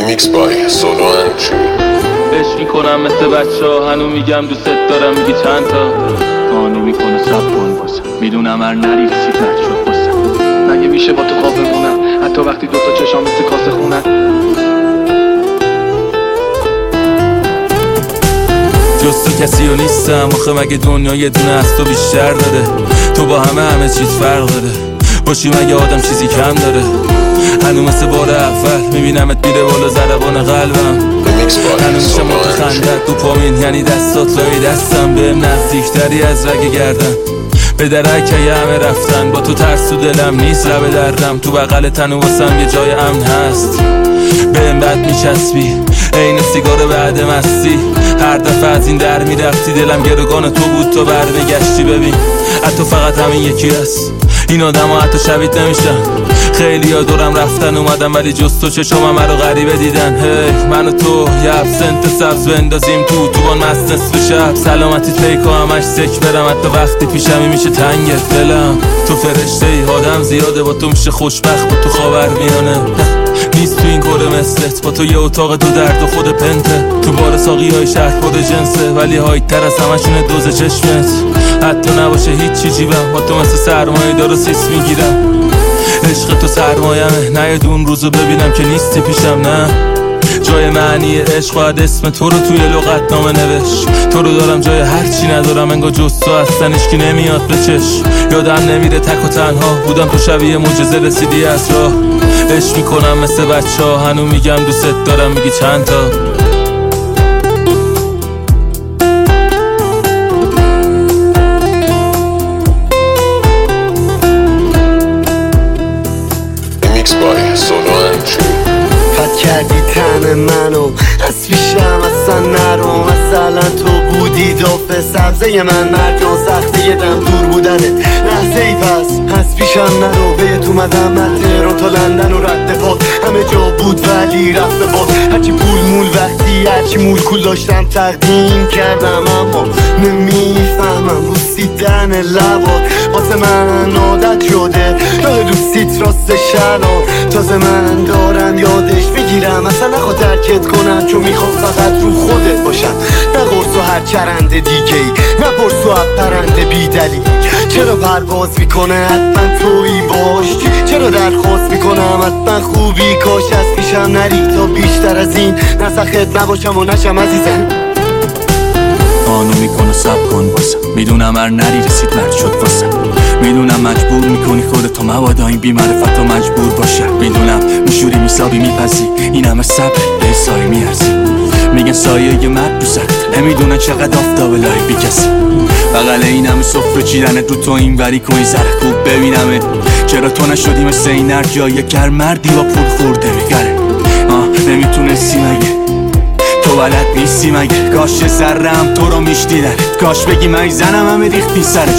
ریمیکس بای سولوانچ. عشق میکنم مثل بچه ها، هنو میگم دوست دارم، میگی چند تا قانون میکنه سب کن باسم، میدونم هر نری رسید مرد شد باسم. مگه میشه با تو خواب بمونم حتی وقتی دوتا چشام مثل کاسه خونن؟ جز تو کسی رو نیستم آخه، مگه دنیا یه دونه از تو بیشتر داره؟ تو با همه چیز فرق داره، باشی مگه آدم چیزی کم داره؟ هنو مثل بار اول میبینمت میره بالا ضربان قلبم، هنو میشه متخندت دوپامین، یعنی دستات لای دستم بهم نزدیکتری از رگ گردن. به درکه همه رفتن، با تو ترس تو دلم نیست لب دردم، تو بغل تنو واسم یه جای امن هست، بهم بد میچسبی عین سیگار بعد مستی. هر دفعه از این در میرفتی دلم گروگان تو بود، تو بر بگشتی. ببین حتی فقط همین یکی هست، این آدم ها حتی شبیت نمیشن. خیلی ها دورم رفتن اومدم ولی جز تو چشم همه رو غریبه دیدن. هی من و تو یه ابسنت سبز بندازیم تو بان مست نصف شب، سلامتی پیکو همش سک برم، حتی وقتی پیشمی میشه تنگت دلم. تو فرشته ای آدم زیاده، با تو میشه خوشبخت، با تو خاور میانه نیست تو این کره مثلت، با تو یه اتاق دو درد و خود پنته. تو بار ساقی های شهر خود جنسه ولی هایت تر از همشونه دوز چشمت. حتی نباشه هیچی جیبم، با تو مثل سرمایه دارو سیس میگیرم. عشق تو سرمایمه، نه یه دون روزو ببینم که نیستی پیشم. نه جای معنی عشق باید اسم تو رو توی لغت نامه نوشت. تو رو دارم جای هرچی ندارم، انگار جز تو هستن اشکی نمیاد به چشم. یادم نمیره تک و تنها بودم، تو شبیه معجزه رسیدی از راه. عشق میکنم مثل بچه ها، هنو میگم دوست دارم، میگی چند تا. ریمیکس بای سولوانچ. خط کردی تن منو از پیشم اصلا نرو، مثلا تو بودی داف سبزه من، مرجان سخته یه دم دور بودنه لحظه ای پس از پیشم نرو. بهت اومدم من تهران تا لندن و رد پاد همه جا بود ولی رفت به باد. هرچی پول مول وقتی هرچی مول کول داشتم تقدیم کردم، اما نمیفهمم بوسیدن لبات واسه من عادت شده. راه دوستیت راست شلان تازه من دارم یادش بگیرم، اصلا نخواد درکت کنم چون میخوام فقط رو خودت باشم. نه قرص و هر چرند دیگه ای، نه پرس و پرنده بی دلیل. چرا پرواز میکنه حتما تویی باش، چرا درخواست میکنم حتما خوبی کاش از پیشم نری تا بیشتر از این نسخت نباشم و نشم عزیزم. قانون میکنه سب کن باسم، میدونم هر نری رسید مرد شد واسم. میدونم مجبور میکنی خودتو مبادا این بی‌معرفت مجبور باشه. میدونم میشوری میسابی میپذی این همه صبر به سایه میارزی. میگن سایه یه مرد دوست نمیدونن چقدر آفتاب لای بی کسی. بغل این همه سفره چیدن رو تو این وری کنی زره خوب ببینمه. چرا تو نشدی مثل این هر جایه کر مردی با پول خورده میگره. نمیتونستی مگه تو بلد نیستی مگه؟ کاش سرم تو رو میشدیدنت، کاش بگی من زنم همه ریختی سرش.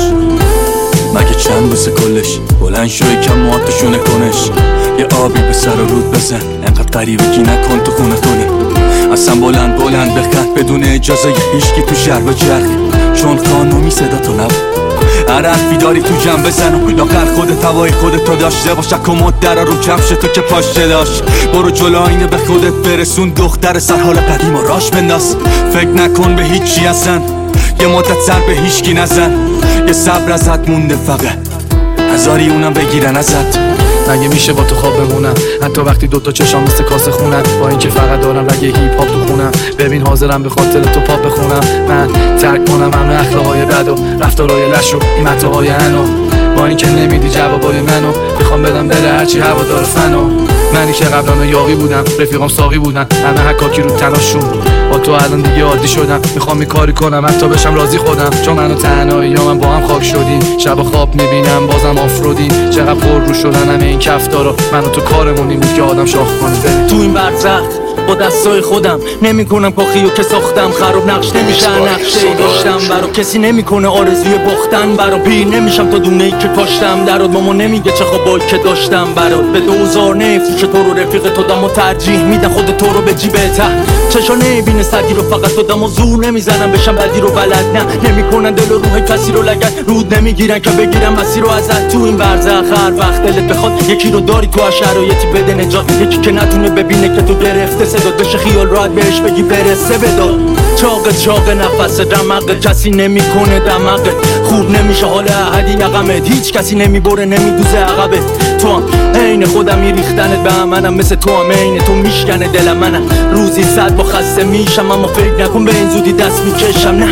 مگه چند بسه کلش بلند شوی کم مواتشونه کنش. یه آبی به سر و رود بزن انقدر قریبگی نکن تو خونه کنه. اصلا بلند بخند بدون اجازه هیچکی تو شهر و جرخ، چون قانونی صدا تو نبود. هر حرفی داری تو جمع بزن و لاغر خودت هوای خودتو داشته باش. کمد در رو کفش تو که پاشته داشت. برو جلو آینه به خودت برسون، دختر سر حال قدیم و راش بنداز. فکر نکن به هیچی اصلا، یه مدت سر به هیچکی نزن. یه صبر ازت مونده فقط، هزاری اونم بگیرن ازت. مگه میشه با تو خواب بمونم حتی وقتی دوتا چشام مثل کاسه خونن؟ با اینکه فقط دارم رگ هیپ هاپ تو خونم، ببین حاضرم به خاطر تو پاپ بخونم. من ترک کنم همه اخلاقهای بد و رفتارهای لش و این متاهای انو، با اینکه نمیدی جوابای منو میخوام بدم بره هرچی هوادار فنو. منی که قبلا یاقی بودم رفیقام ساقی بودن همه حکاکی رو تناشون، با تو الان دیگه عادی شدم. میخوام این کاری کنم حتی بشم راضی خودم، چون منو تنهایی یا من با هم خاک شدیم. شب خواب میبینم بازم آفرودی، چقدر پر رو شدن همه این کفتارا. منو تو کارمون این بود که آدم شاخ کنه. تو این برزخ با دستای خودم نمیکنم پاخیو که ساختم، خراب نقش نمیشه نقشه داشتم برا کسی نمیکنه آرزوی باختن برا. پیر نمیشم تا دونه ای که کاشتم درات، ماما نمیگه چه خوابایی که داشتم برات. به 2000 نفروش تو رو رفیق تو دم و ترجیح میدن خود تو رو به جیبه ته. چشا نمیبینه سگی رو فقط تو دم و زور نمیزنم بشم بدی رو بلد نه. نمیکنن دل و روح کسی رو لگن، رود نمیگیرن که بگیرن مسیر رو ازت. تو این برزخ هر وقت دلت بخواد یکی رو داری تو هر شرایطی بده نجات، یکی که نتونه ببینه که تو گرفته صداد بشه خیال راحت بهش بگی برسه بداد. چاق نفس رمقه کسی نمیکنه دمقه، خوب نمیشه حال احدی یقمت، هیچ کسی نمیبره نمیدوزه عقبه. تو هم عین خودمی ریختنت به منم، مثل تو هم عین تو میشکنه دل منم. روزی 100 با خسته میشم اما فکر نکن به این زودی دست میکشم. نه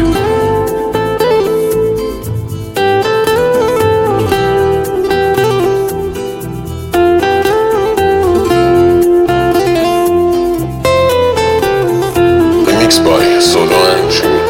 Remixed by Solo and True.